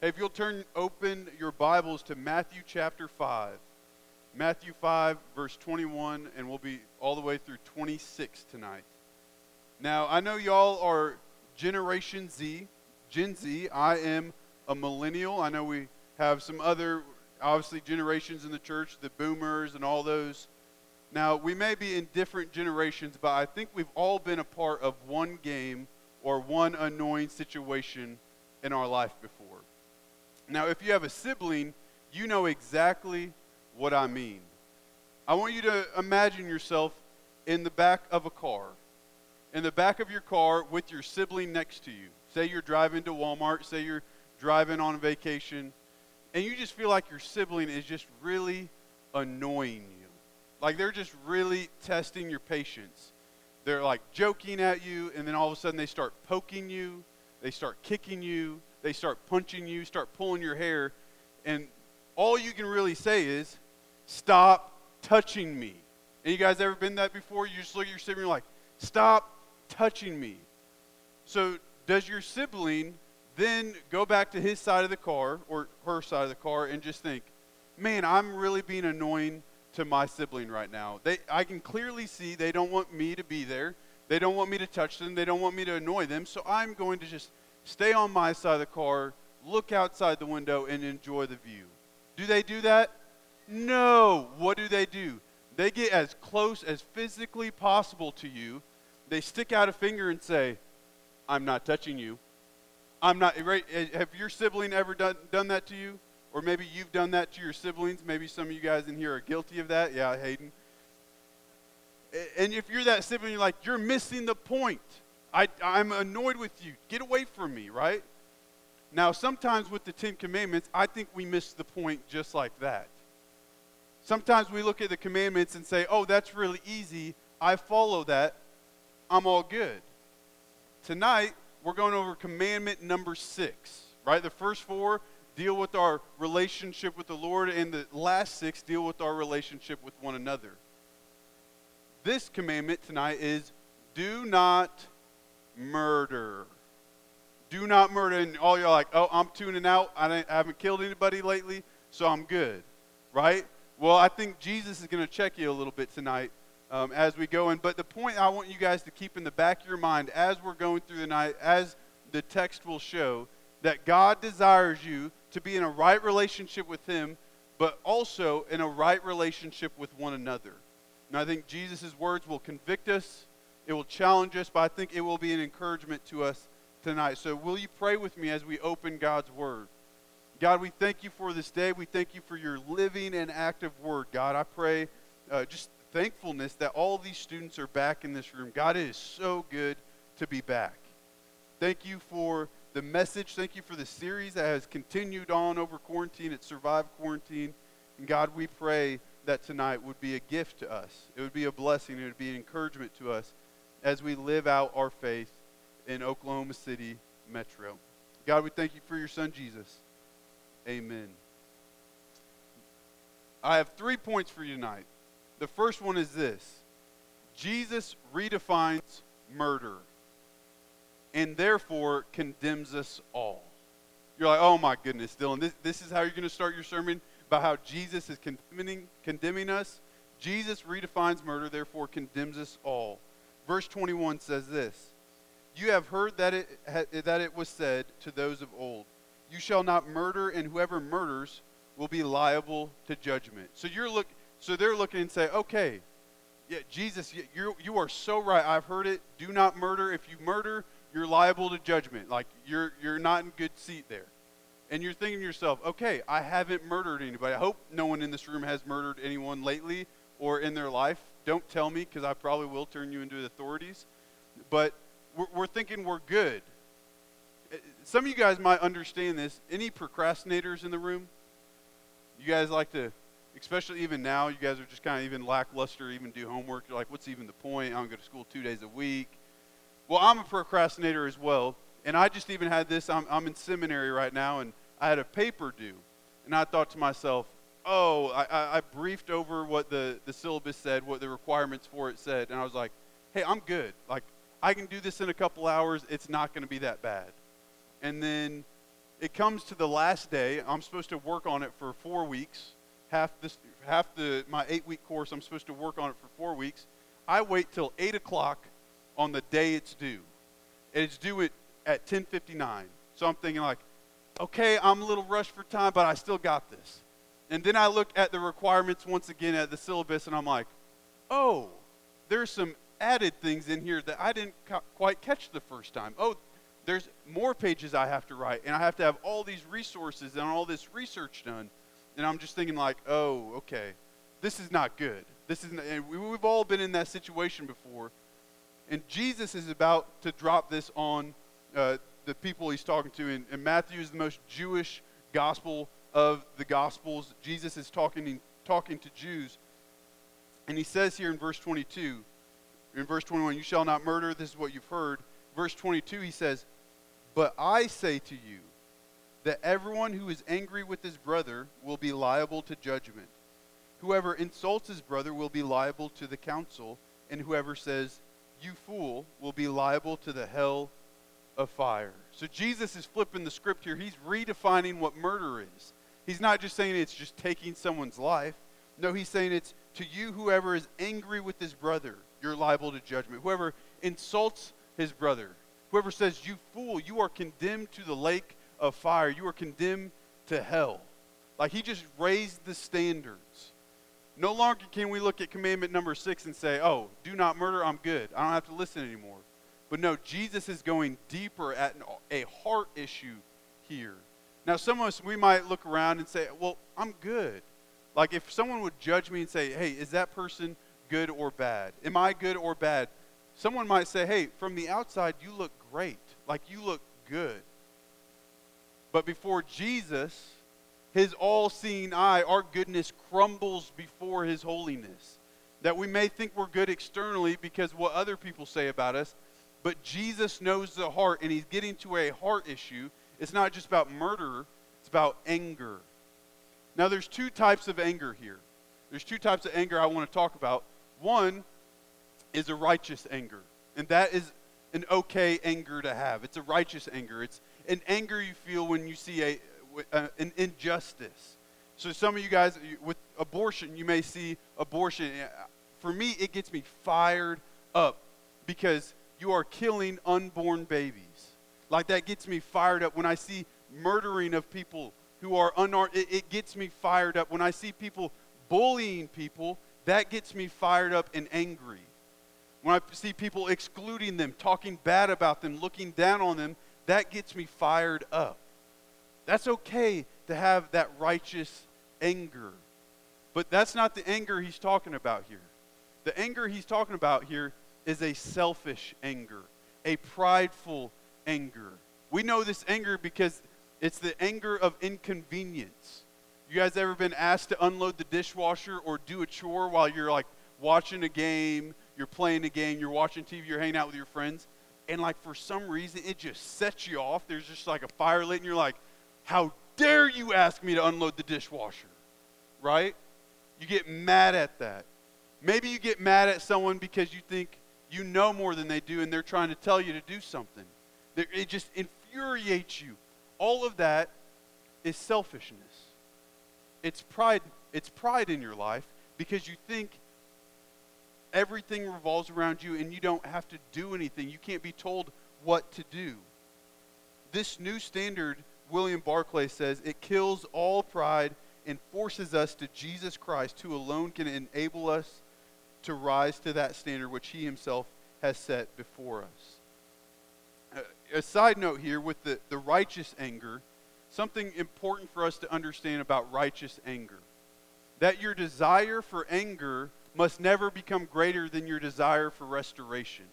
Hey, if you'll turn open your Bibles to Matthew chapter 5. Matthew 5, verse 21, and we'll be all the way through 26 tonight. Now, I know y'all are Generation Z, Gen Z. I am a millennial. I know we have some other, obviously, generations in the church, the boomers and all those. Now, we may be in different generations, but I think we've all been a part of one game or one annoying situation in our life before. Now, if you have a sibling, you know exactly what I mean. I want you to imagine yourself in the back of a car. In the back of your car with your sibling next to you. Say you're driving to Walmart, say you're driving on vacation, and you just feel like your sibling is just really annoying you. Like they're just really testing your patience. They're like joking at you, and then all of a sudden they start poking you, they start kicking you, they start punching you, start pulling your hair, and all you can really say is, stop touching me. And you guys ever been that before? You just look at your sibling and you're like, stop touching me. So does your sibling then go back to his side of the car or her side of the car and just think, man, I'm really being annoying to my sibling right now. I can clearly see they don't want me to be there. They don't want me to touch them. They don't want me to annoy them. So I'm going to just stay on my side of the car, look outside the window, and enjoy the view. Do they do that? No. What do? They get as close as physically possible to you. They stick out a finger and say, I'm not touching you. I'm not, right? Have your sibling ever done that to you? Or maybe you've done that to your siblings. Maybe some of you guys in here are guilty of that. Yeah, Hayden. And if you're that sibling, you're like, you're missing the point. I'm annoyed with you. Get away from me, right? Now, sometimes with the Ten Commandments, I think we miss the point just like that. Sometimes we look at the commandments and say, oh, that's really easy. I follow that. I'm all good. Tonight, we're going over commandment number 6, right? The first 4 deal with our relationship with the Lord, and the last 6 deal with our relationship with one another. This commandment tonight is do not murder. Do not murder. And all y'all are like, oh, I'm tuning out. I haven't killed anybody lately, so I'm good, right? Well, I think Jesus is going to check you a little bit tonight as we go in. But the point I want you guys to keep in the back of your mind as we're going through the night, as the text will show, that God desires you to be in a right relationship with Him, but also in a right relationship with one another. And I think Jesus' words will convict us. It will challenge us, but I think it will be an encouragement to us tonight. So will you pray with me as we open God's Word? God, we thank you for this day. We thank you for your living and active Word, God. I pray just thankfulness that all of these students are back in this room. God, it is so good to be back. Thank you for the message. Thank you for the series that has continued on over quarantine. It survived quarantine. And God, we pray that tonight would be a gift to us. It would be a blessing. It would be an encouragement to us as we live out our faith in Oklahoma City Metro. God, we thank you for your Son, Jesus. Amen. I have 3 points for you tonight. The first one is this. Jesus redefines murder and therefore condemns us all. You're like, oh my goodness, Dylan, this is how you're going to start your sermon, about how Jesus is condemning us? Jesus redefines murder, therefore condemns us all. Verse 21 says this, you have heard that it was said to those of old, you shall not murder, and whoever murders will be liable to judgment. So they're looking and say, okay, yeah, Jesus, you are so right. I've heard it. Do not murder. If you murder, you're liable to judgment. Like you're not in good seat there. And you're thinking to yourself, okay, I haven't murdered anybody. I hope no one in this room has murdered anyone lately or in their life. Don't tell me, because I probably will turn you into the authorities. But we're thinking we're good. Some of you guys might understand this. Any procrastinators in the room? You guys like to, especially even now, you guys are just kind of even lackluster, even do homework. You're like, what's even the point? I don't go to school 2 days a week. Well, I'm a procrastinator as well. And I just even had this. I'm in seminary right now, and I had a paper due. And I thought to myself, oh, I briefed over what the syllabus said, what the requirements for it said. And I was like, hey, I'm good. Like, I can do this in a couple hours. It's not going to be that bad. And then it comes to the last day. I'm supposed to work on it for 4 weeks. My 8-week course, I'm supposed to work on it for 4 weeks. I wait till 8 o'clock on the day it's due. And it's due at 10:59. So I'm thinking like, okay, I'm a little rushed for time, but I still got this. And then I look at the requirements once again at the syllabus, and I'm like, oh, there's some added things in here that I didn't quite catch the first time. Oh, there's more pages I have to write, and I have to have all these resources and all this research done. And I'm just thinking like, oh, okay, this is not good. And we've all been in that situation before. And Jesus is about to drop this on the people he's talking to. And Matthew is the most Jewish gospel of the Gospels. Jesus is talking to Jews. And he says here in verse 22, in verse 21, you shall not murder, this is what you've heard. Verse 22, he says, but I say to you that everyone who is angry with his brother will be liable to judgment. Whoever insults his brother will be liable to the council, and whoever says, you fool, will be liable to the hell of fire. So Jesus is flipping the script here. He's redefining what murder is. He's not just saying it's just taking someone's life. No, he's saying it's to you, whoever is angry with his brother, you're liable to judgment. Whoever insults his brother, whoever says, you fool, you are condemned to the lake of fire. You are condemned to hell. Like he just raised the standards. No longer can we look at commandment number 6 and say, oh, do not murder, I'm good. I don't have to listen anymore. But no, Jesus is going deeper at a heart issue here. Now, some of us, we might look around and say, well, I'm good. Like if someone would judge me and say, hey, is that person good or bad? Am I good or bad? Someone might say, hey, from the outside, you look great. Like you look good. But before Jesus, his all-seeing eye, our goodness crumbles before his holiness. That we may think we're good externally because what other people say about us, but Jesus knows the heart, and he's getting to a heart issue. It's not just about murder, it's about anger. Now, there's 2 types of anger here. There's 2 types of anger I want to talk about. One is a righteous anger, and that is an okay anger to have. It's a righteous anger. It's an anger you feel when you see an injustice. So some of you guys, with abortion, you may see abortion. For me, it gets me fired up because you are killing unborn babies. Like that gets me fired up. When I see murdering of people who are unarmed, it gets me fired up. When I see people bullying people, that gets me fired up and angry. When I see people excluding them, talking bad about them, looking down on them, that gets me fired up. That's okay to have that righteous anger. But that's not the anger he's talking about here. The anger he's talking about here is a selfish anger, a prideful anger. We know this anger because it's the anger of inconvenience. You guys ever been asked to unload the dishwasher or do a chore while you're like watching a game, you're playing a game, you're watching TV, you're hanging out with your friends, and like for some reason it just sets you off. There's just like a fire lit and you're like, how dare you ask me to unload the dishwasher, right? You get mad at that. Maybe you get mad at someone because you think you know more than they do and they're trying to tell you to do something. It just infuriates you. All of that is selfishness. It's pride in your life because you think everything revolves around you and you don't have to do anything. You can't be told what to do. This new standard, William Barclay says, it kills all pride and forces us to Jesus Christ, who alone can enable us to rise to that standard which he himself has set before us. A side note here with the righteous anger, something important for us to understand about righteous anger. That your desire for anger must never become greater than your desire for restoration.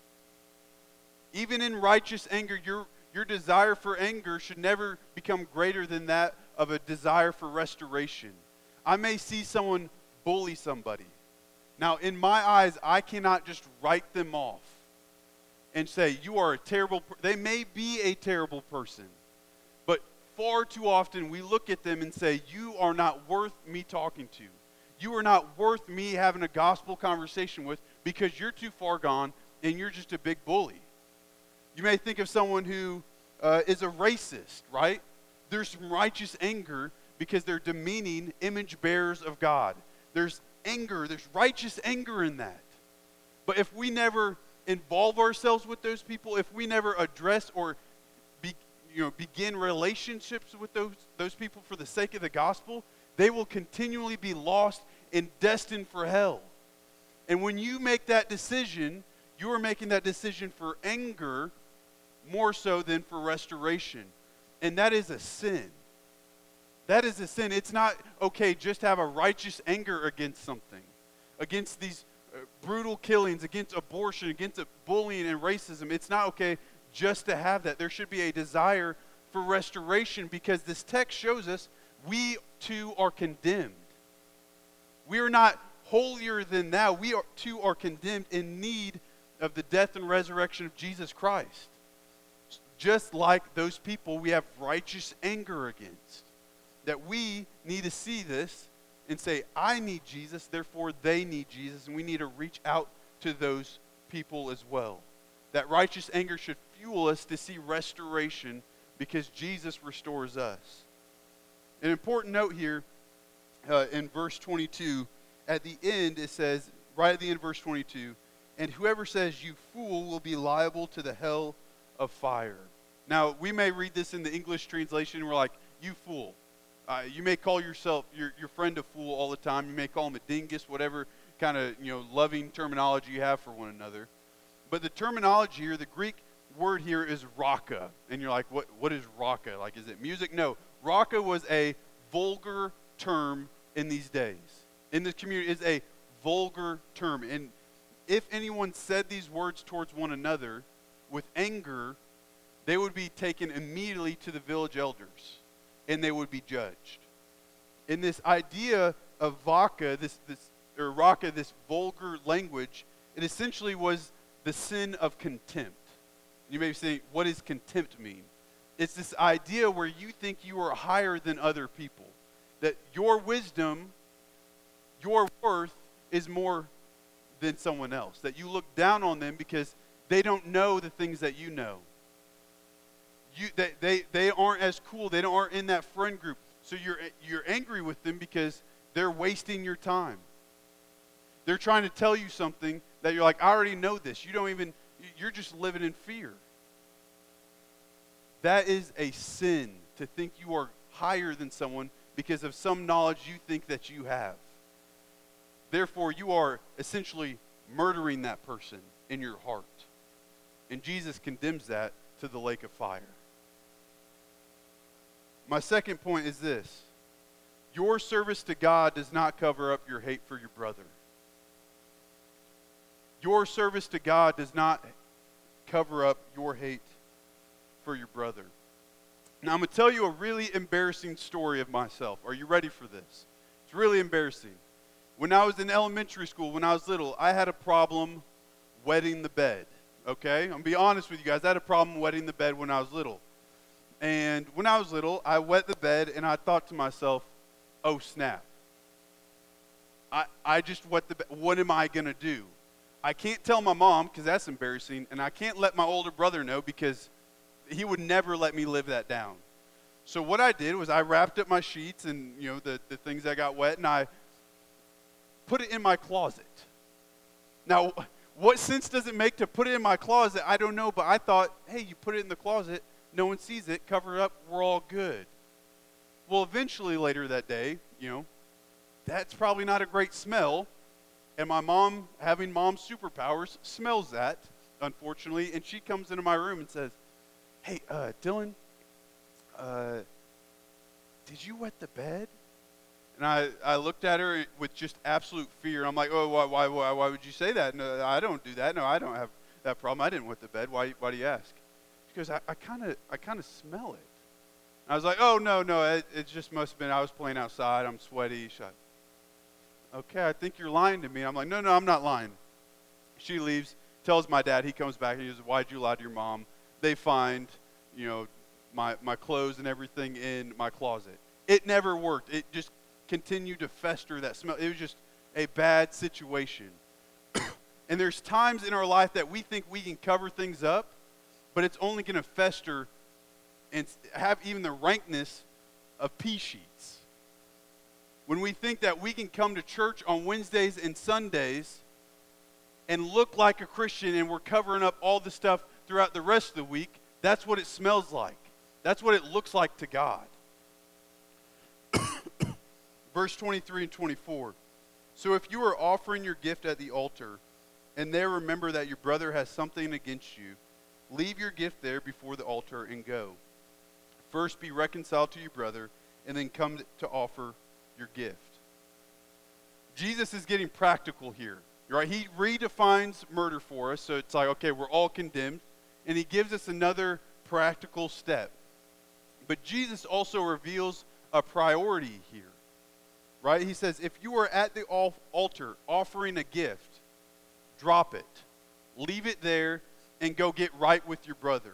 Even in righteous anger, your desire for anger should never become greater than that of a desire for restoration. I may see someone bully somebody. Now, in my eyes, I cannot just write them off and say, you are a terrible person. They may be a terrible person, but far too often we look at them and say, you are not worth me talking to. You are not worth me having a gospel conversation with because you're too far gone and you're just a big bully. You may think of someone who is a racist, right? there's some righteous anger because they're demeaning image bearers of God. There's anger, there's righteous anger in that. But if we never involve ourselves with those people, if we never address or begin relationships with those people for the sake of the gospel, they will continually be lost and destined for hell. And when you make that decision, you are making that decision for anger more so than for restoration. And that is a sin. That is a sin. It's not okay just to have a righteous anger against something, against these brutal killings, against abortion, against bullying and racism. It's not okay just to have that. There should be a desire for restoration because this text shows us we too are condemned. We are not holier than thou. We too are condemned in need of the death and resurrection of Jesus Christ. Just like those people we have righteous anger against. That we need to see this and say, I need Jesus, therefore they need Jesus, and we need to reach out to those people as well. That righteous anger should fuel us to see restoration because Jesus restores us. An important note here in verse 22, at the end it says, right at the end of verse 22, and whoever says you fool will be liable to the hell of fire. Now, we may read this in the English translation and we're like, you fool. You may call yourself your friend a fool all the time. You may call him a dingus, whatever kind of loving terminology you have for one another. But the terminology here, the Greek word here is raka. And you're like, what is raka? Like, is it music? No. Raka was a vulgar term in these days. In this community, is a vulgar term. And if anyone said these words towards one another with anger, they would be taken immediately to the village elders. And they would be judged. In this idea of raka, this vulgar language, it essentially was the sin of contempt. You may be saying, what does contempt mean? It's this idea where you think you are higher than other people. That your wisdom, your worth is more than someone else. That you look down on them because they don't know the things that you know. They aren't as cool. They aren't in that friend group. So you're angry with them because they're wasting your time. They're trying to tell you something that you're like, I already know this. You're just living in fear. That is a sin to think you are higher than someone because of some knowledge you think that you have. Therefore, you are essentially murdering that person in your heart. And Jesus condemns that to the lake of fire. My second point is this. Your service to God does not cover up your hate for your brother. Your service to God does not cover up your hate for your brother. Now, I'm going to tell you a really embarrassing story of myself. Are you ready for this? It's really embarrassing. When I was in elementary school, when I was little, I had a problem wetting the bed. Okay? I'm going to be honest with you guys. I had a problem wetting the bed when I was little. And when I was little, I wet the bed and I thought to myself, oh snap. I just wet the bed. What am I going to do? I can't tell my mom because that's embarrassing. And I can't let my older brother know because he would never let me live that down. So what I did was I wrapped up my sheets and the things that got wet and I put it in my closet. Now, what sense does it make to put it in my closet? I don't know, but I thought, hey, you put it in the closet, no one sees it, cover it up, we're all good. Well, eventually later that day, that's probably not a great smell. And my mom, having mom's superpowers, smells that, unfortunately. And she comes into my room and says, hey, Dylan, did you wet the bed? And I looked at her with just absolute fear. I'm like, oh, why would you say that? No, I don't do that. No, I don't have that problem. I didn't wet the bed. Why do you ask? She goes, I kind of smell it. And I was like, oh, no, it just must have been I was playing outside. I'm sweaty. She's like, okay, I think you're lying to me. I'm like, no, I'm not lying. She leaves, tells my dad. He comes back and he goes, why'd you lie to your mom? They find, my clothes and everything in my closet. It never worked. It just continued to fester, that smell. It was just a bad situation. And there's times in our life that we think we can cover things up, but it's only going to fester and have even the rankness of pea sheets. When we think that we can come to church on Wednesdays and Sundays and look like a Christian and we're covering up all the stuff throughout the rest of the week, that's what it smells like. That's what it looks like to God. Verse 23 and 24. So if you are offering your gift at the altar, and there remember that your brother has something against you, leave your gift there before the altar and go. First be reconciled to your brother, and then come to offer your gift. Jesus is getting practical here, right? He redefines murder for us, so it's like, okay, we're all condemned, and he gives us another practical step. But Jesus also reveals a priority here, right? He says, if you are at the altar offering a gift, drop it, leave it there, and go get right with your brother.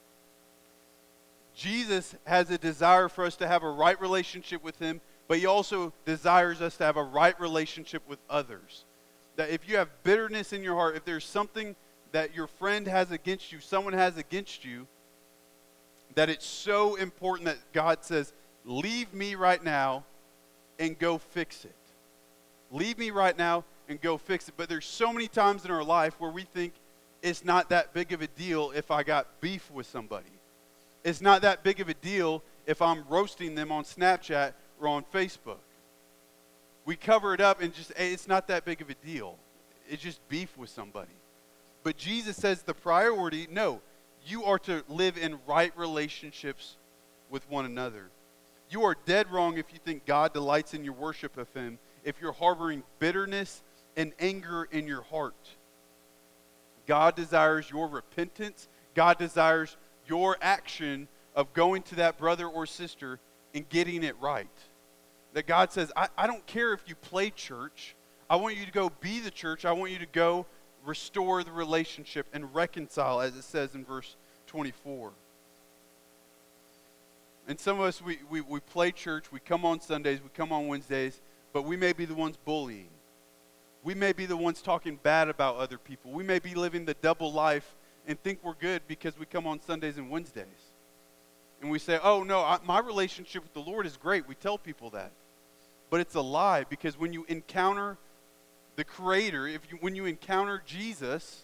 Jesus has a desire for us to have a right relationship with him, but he also desires us to have a right relationship with others. That if you have bitterness in your heart, if there's something that your friend has against you, someone has against you, that it's so important that God says, leave me right now and go fix it. Leave me right now and go fix it. But there's so many times in our life where we think it's not that big of a deal if I got beef with somebody. It's not that big of a deal if I'm roasting them on Snapchat or on Facebook. We cover it up and just, hey, it's not that big of a deal. It's just beef with somebody. But Jesus says the priority, no, you are to live in right relationships with one another. You are dead wrong if you think God delights in your worship of him, if you're harboring bitterness and anger in your heart. God desires your repentance. God desires your action of going to that brother or sister and getting it right. That God says, I don't care if you play church. I want you to go be the church. I want you to go restore the relationship and reconcile, as it says in verse 24. And some of us, we play church. We come on Sundays. We come on Wednesdays. But we may be the ones bullying. We may be the ones talking bad about other people. We may be living the double life and think we're good because we come on Sundays and Wednesdays. And we say, oh, no, my relationship with the Lord is great. We tell people that. But it's a lie, because when you encounter the Creator, when you encounter Jesus,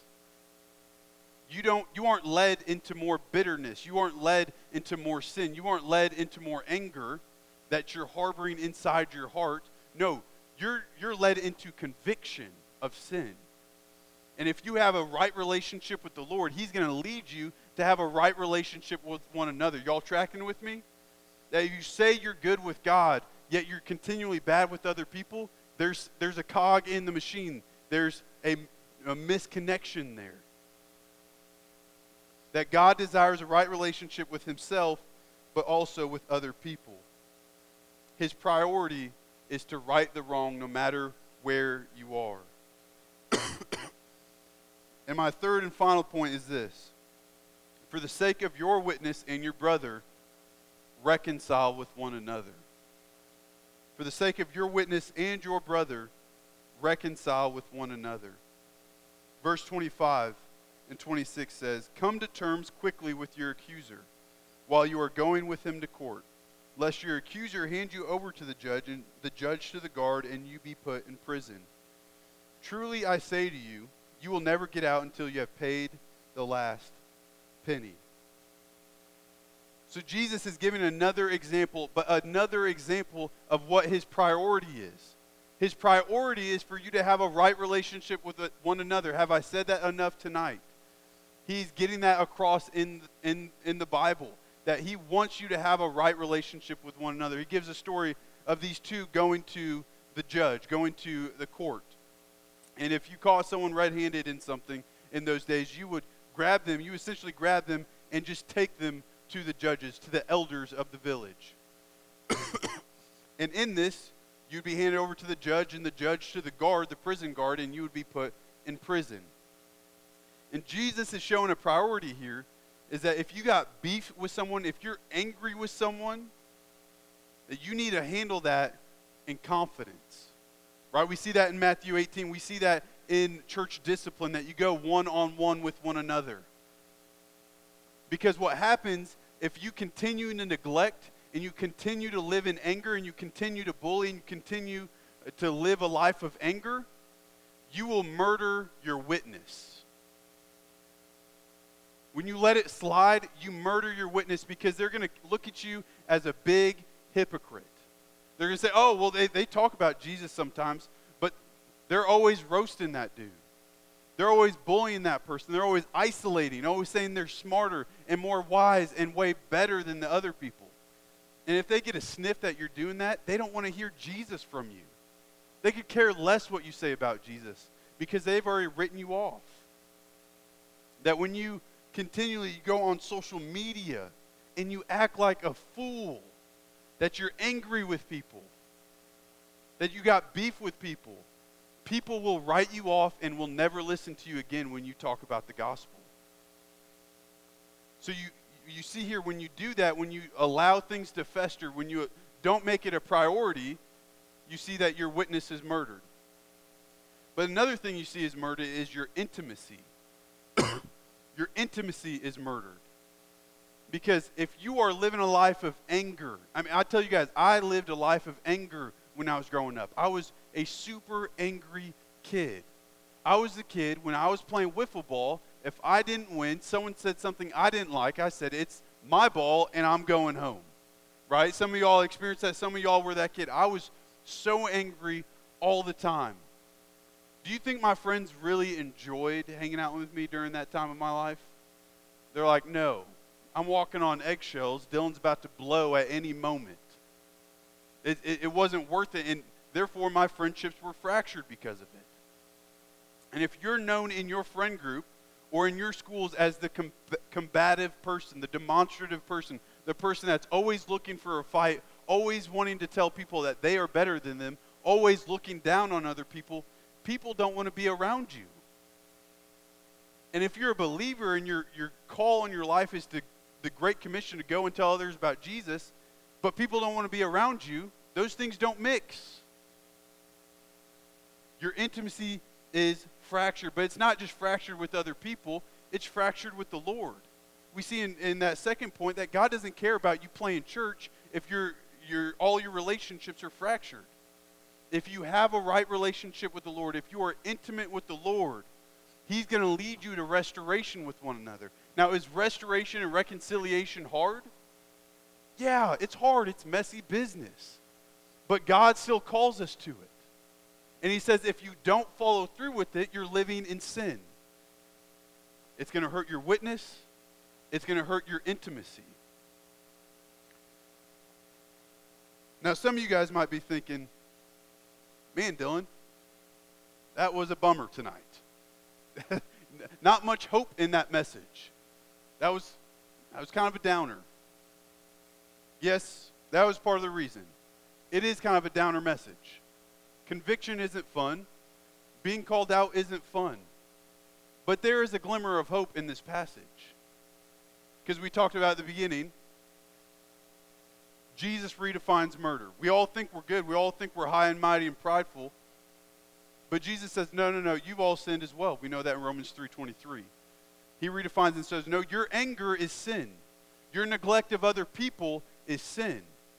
you aren't led into more bitterness. You aren't led into more sin. You aren't led into more anger that you're harboring inside your heart. No, you're led into conviction of sin. And if you have a right relationship with the Lord, he's going to lead you to have a right relationship with one another. Y'all tracking with me? That if you say you're good with God, yet you're continually bad with other people, there's a cog in the machine. There's a misconnection there. That God desires a right relationship with himself, but also with other people. His priority is to right the wrong no matter where you are. And my third and final point is this. For the sake of your witness and your brother, reconcile with one another. For the sake of your witness and your brother, reconcile with one another. Verse 25 and 26 says, come to terms quickly with your accuser while you are going with him to court, lest your accuser hand you over to the judge and the judge to the guard and you be put in prison. Truly I say to you, you will never get out until you have paid the last penny. So Jesus is giving another example, but another example of what his priority is. His priority is for you to have a right relationship with one another. Have I said that enough tonight? He's getting that across in the Bible, that he wants you to have a right relationship with one another. He gives a story of these two going to the judge, going to the court. And if you caught someone red-handed in something in those days, you would grab them, you essentially grab them and just take them to the judges, to the elders of the village. And in this, you'd be handed over to the judge, and the judge to the guard, the prison guard, and you would be put in prison. And Jesus is showing a priority here, is that if you got beef with someone, if you're angry with someone, that you need to handle that in confidence. Right? We see that in Matthew 18. We see that in church discipline, that you go one-on-one with one another. Because what happens if you continue to neglect and you continue to live in anger and you continue to bully and you continue to live a life of anger, you will murder your witness. When you let it slide, you murder your witness because they're going to look at you as a big hypocrite. They're going to say, oh, well, they talk about Jesus sometimes, but they're always roasting that dude. They're always bullying that person. They're always isolating, always saying they're smarter and more wise and way better than the other people. And if they get a sniff that you're doing that, they don't want to hear Jesus from you. They could care less what you say about Jesus because they've already written you off. That when you continually go on social media and you act like a fool, that you're angry with people, that you got beef with people, people will write you off and will never listen to you again when you talk about the gospel. So you see here, when you do that, when you allow things to fester, when you don't make it a priority, you see that your witness is murdered. But another thing you see is murdered is your intimacy. Your intimacy is murdered. Because if you are living a life of anger, I tell you guys, I lived a life of anger when I was growing up. I was a super angry kid. I was the kid, when I was playing wiffle ball, if I didn't win, someone said something I didn't like, I said, it's my ball and I'm going home. Right? Some of y'all experienced that. Some of y'all were that kid. I was so angry all the time. Do you think my friends really enjoyed hanging out with me during that time of my life? They're like, no. I'm walking on eggshells. Dylan's about to blow at any moment. It wasn't worth it, and therefore my friendships were fractured because of it. And if you're known in your friend group or in your schools as the combative person, the demonstrative person, the person that's always looking for a fight, always wanting to tell people that they are better than them, always looking down on other people, people don't want to be around you. And if you're a believer and your call in your life is to the Great Commission to go and tell others about Jesus, but people don't want to be around you, those things don't mix. Your intimacy is fractured, but it's not just fractured with other people, it's fractured with the Lord. We see in that second point that God doesn't care about you playing church if all your relationships are fractured. If you have a right relationship with the Lord, if you are intimate with the Lord, He's going to lead you to restoration with one another. Now, is restoration and reconciliation hard? Yeah, it's hard. It's messy business. But God still calls us to it. And He says if you don't follow through with it, you're living in sin. It's going to hurt your witness. It's going to hurt your intimacy. Now, some of you guys might be thinking, man, Dylan, that was a bummer tonight. Not much hope in that message. That was kind of a downer. Yes, that was part of the reason. It is kind of a downer message. Conviction isn't fun. Being called out isn't fun. But there is a glimmer of hope in this passage. Because we talked about at the beginning, Jesus redefines murder. We all think we're good. We all think we're high and mighty and prideful. But Jesus says, no, you've all sinned as well. We know that in Romans 3:23. He redefines and says, no, your anger is sin. Your neglect of other people is sin.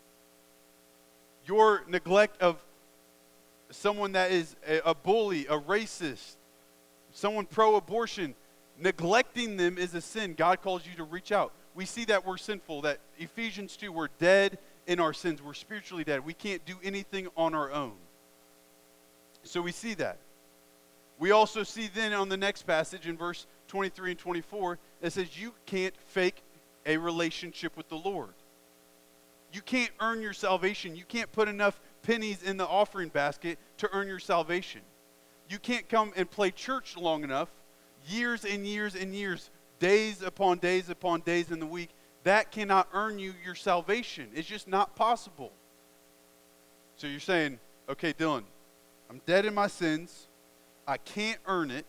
Your neglect of someone that is a bully, a racist, someone pro-abortion, neglecting them is a sin. God calls you to reach out. We see that we're sinful, that Ephesians 2, we're dead in our sins. We're spiritually dead. We can't do anything on our own. So we see that. We also see then on the next passage in verse 23 and 24, it says you can't fake a relationship with the Lord. You can't earn your salvation. You can't put enough pennies in the offering basket to earn your salvation. You can't come and play church long enough, years and years and years, days upon days upon days in the week. That cannot earn you your salvation. It's just not possible. So you're saying, okay, Dylan, I'm dead in my sins. I can't earn it.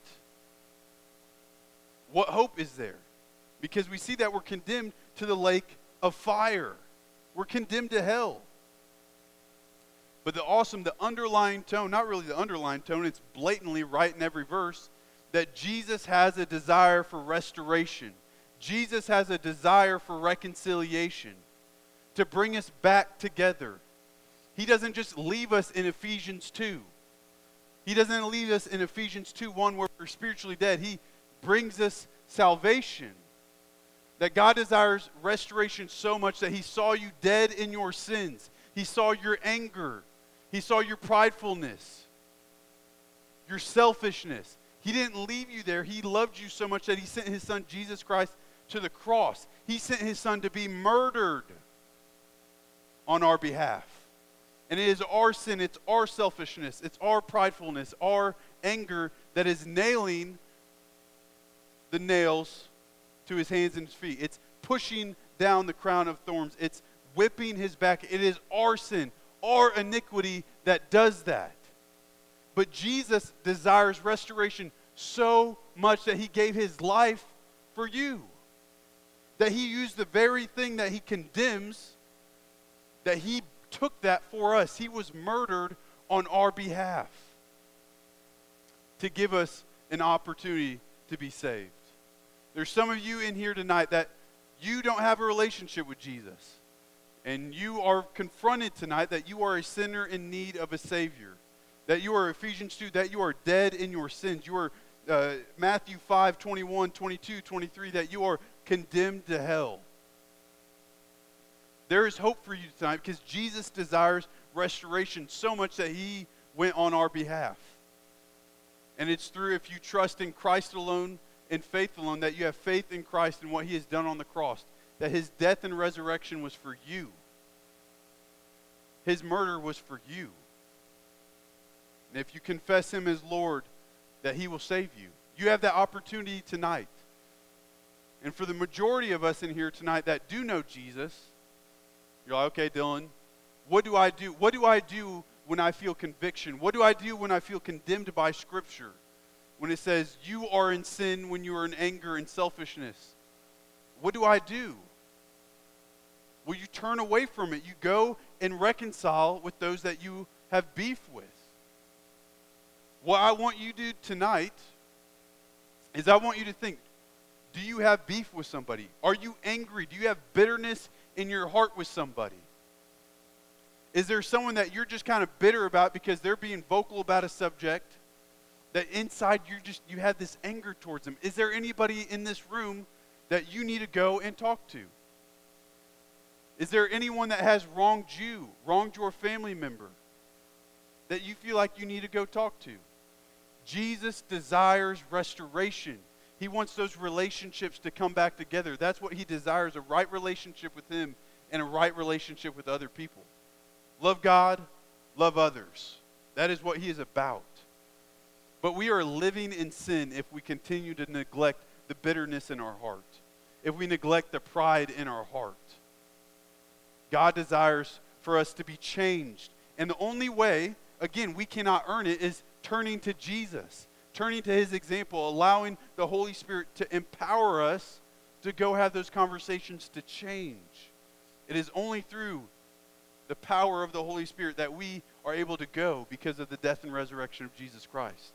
What hope is there? Because we see that we're condemned to the lake of fire. We're condemned to hell. But the underlying tone, not really the underlying tone, it's blatantly right in every verse, that Jesus has a desire for restoration. Jesus has a desire for reconciliation, to bring us back together. He doesn't just leave us in Ephesians 2. He doesn't leave us in Ephesians 2:1 where we're spiritually dead. He brings us salvation. That God desires restoration so much that he saw you dead in your sins. He saw your anger. He saw your pridefulness, your selfishness. He didn't leave you there. He loved you so much that he sent his son, Jesus Christ, to the cross. He sent his son to be murdered on our behalf. And it is our sin, it's our selfishness, it's our pridefulness, our anger that is nailing the nails to his hands and his feet. It's pushing down the crown of thorns. It's whipping his back. It is our sin, our iniquity that does that. But Jesus desires restoration so much that he gave his life for you. That he used the very thing that he condemns, that he took that for us. He was murdered on our behalf to give us an opportunity to be saved. There's some of you in here tonight that you don't have a relationship with Jesus. And you are confronted tonight that you are a sinner in need of a Savior. That you are, Ephesians 2, that you are dead in your sins. You are Matthew 5, 21, 22, 23, that you are condemned to hell. There is hope for you tonight because Jesus desires restoration so much that he went on our behalf. And it's through, if you trust in Christ alone and faith alone, that you have faith in Christ and what he has done on the cross, that his death and resurrection was for you. His murder was for you. And if you confess him as Lord, that he will save you. You have that opportunity tonight. And for the majority of us in here tonight that do know Jesus, you're like, okay, Dylan, what do I do? What do I do when I feel conviction? What do I do when I feel condemned by Scripture? When it says, you are in sin when you are in anger and selfishness. What do I do? Well, you turn away from it. You go and reconcile with those that you have beef with. What I want you to do tonight is I want you to think, do you have beef with somebody? Are you angry? Do you have bitterness in your heart with somebody? Is there someone that you're just kind of bitter about because they're being vocal about a subject that inside you have this anger towards them? Is there anybody in this room that you need to go and talk to? Is there anyone that has wronged you, wronged your family member, that you feel like you need to go talk to? Jesus desires restoration. He wants those relationships to come back together. That's what he desires, a right relationship with him and a right relationship with other people. Love God, love others. That is what he is about. But we are living in sin if we continue to neglect the bitterness in our heart, if we neglect the pride in our heart. God desires for us to be changed. And the only way, again, we cannot earn it, is turning to Jesus, turning to his example, allowing the Holy Spirit to empower us to go have those conversations to change. It is only through the power of the Holy Spirit that we are able to go because of the death and resurrection of Jesus Christ.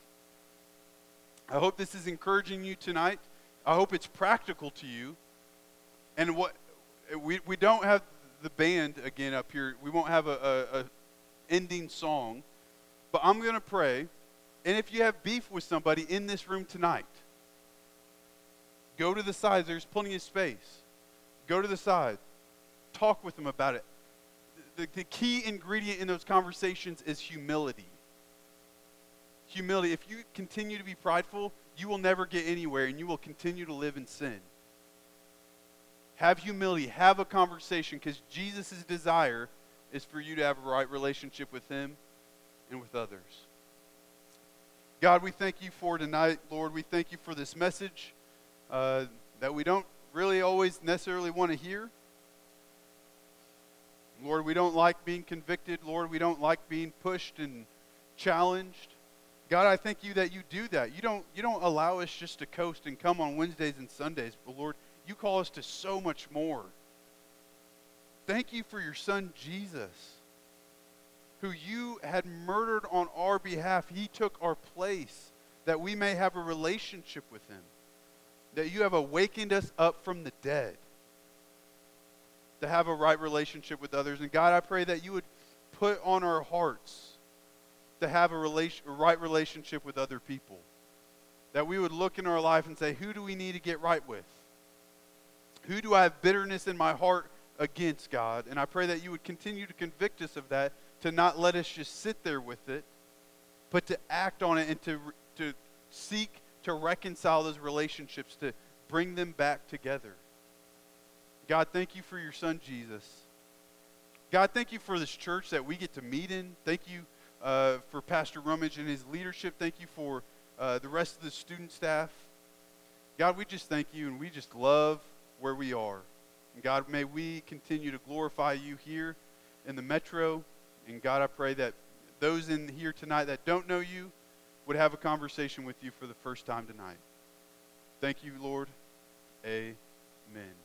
I hope this is encouraging you tonight. I hope it's practical to you. And what we don't have the band again up here. We won't have a ending song. But I'm going to pray. And if you have beef with somebody in this room tonight, go to the side. There's plenty of space. Go to the side. Talk with them about it. The key ingredient in those conversations is humility. Humility. If you continue to be prideful, you will never get anywhere and you will continue to live in sin. Have humility. Have a conversation because Jesus' desire is for you to have a right relationship with him and with others. God, we thank you for tonight, Lord. We thank you for this message that we don't really always necessarily want to hear. Lord, we don't like being convicted. Lord, we don't like being pushed and challenged. God, I thank you that you do that. You don't allow us just to coast and come on Wednesdays and Sundays, but Lord, you call us to so much more. Thank you for your son, Jesus, who you had murdered on our behalf. He took our place that we may have a relationship with him. that you have awakened us up from the dead to have a right relationship with others. And God, I pray that you would put on our hearts to have a right relationship with other people. That we would look in our life and say, who do we need to get right with? Who do I have bitterness in my heart against, God? And I pray that you would continue to convict us of that, to not let us just sit there with it, but to act on it and to seek to reconcile those relationships, to bring them back together. God, thank you for your son, Jesus. God, thank you for this church that we get to meet in. Thank you for Pastor Rummage and his leadership. Thank you for the rest of the student staff. God, we just thank you, and we just love where we are. And God, may we continue to glorify you here in the metro. And God, I pray that those in here tonight that don't know you would have a conversation with you for the first time tonight. Thank you, Lord. Amen.